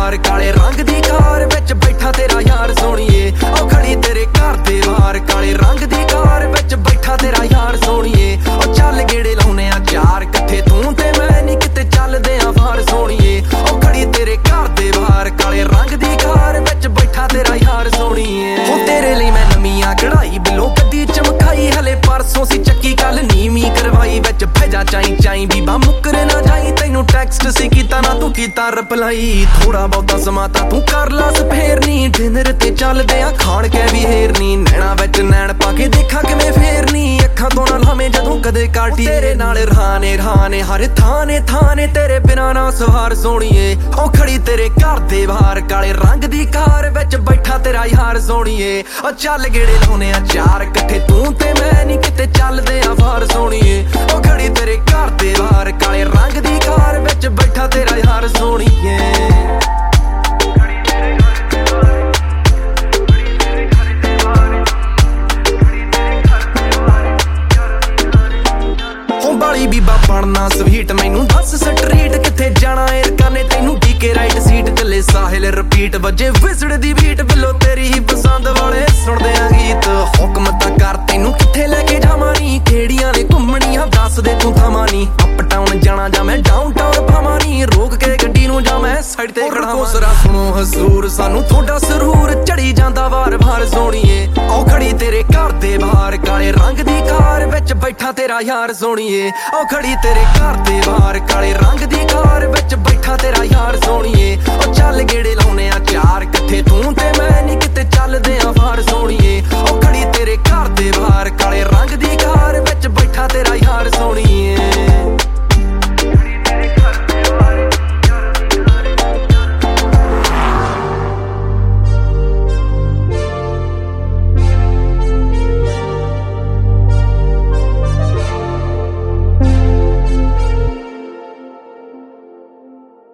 बाहर काले रंग दी कार विच बैठा तेरा यार सोहणीए ओ खड़ी तेरे घर दे बाहर काले रंग दी कार विच बैठा तेरा यार सोहणीए ओ चल गेड़े लाउने आ चार कट्ठे तू ते मैं नी किते चलदे आ बाहर सोहणीए ओ खड़ी तेरे घर दे बाहर काले रंग दी कार विच बैठा तेरा यार सोहणीए हो तेरे ਲਈ मैं नवीं कढ़ाई बिलो गड्डी चमकाई हले परसों सी चक्की कल नीवी करवाई विच भेजा चाई चाई बीबा मुकरे ना जाई तैनू टैक्सट सी कीता ना तू कीता रिप्लाई थोड़ा बहुता समा तां तू कर ला सफेरनी डिनर ते चलदे आ खाण के भी हेरनी नैना विच नैन पा के देखा किवें फेरनी अखां तो ना लावें जदों कदे काटी तेरे नाल रहाने रहाने हर थाने थाने तेरे बिना ना सवार सोहणीए ओ खड़ी तेरे घर दे बाहर काले रंग दी कार विच बैठा तेरा यार सोहणीए ओ चल गेड़े लाउने आ चार कट्ठे तू ते मैं नी किते चलदे आ बाहर सोहणीए ओ खड़ी तेरे घर दे बाहर काले रंग दी कार विच बैठा तेरा यार सोहणीए बाली बीबा बनना स्वीट मैनू दस स्ट्रीट किथे जाना एयरका ने तैनू डीके राइट सीट चले साहिल रिपीट वजे विसड़ दी बीट बिलो तेरी ही पसंद वाले सुनदे आ गीत हुक्म तां कर तैनू किथे लेके जावां नी केड़ियां ने घुम्मणियां दस दे तू थावां नी अप टाउन जाना जां मैं डाउन टाउन भावां नी रोक के गड्डी नू जां मैं साइड ते खड़ा कोसरा सुनो हजूर सानू थोड़ा सरूर चढ़ी जांदा वार वार सोहणीए ओ खड़ी तेरे घर दे बाहर काले रंग दी कार विच बैठा तेरा यार सोहणीए ओ खड़ी तेरे घर दे बाहर काले रंग दी कार विच बैठा तेरा यार सोहणीए ओ चल गेड़े लाउने आ चार कट्ठे तू ते मैं नी किते चलदे आ बाहर सोहणीए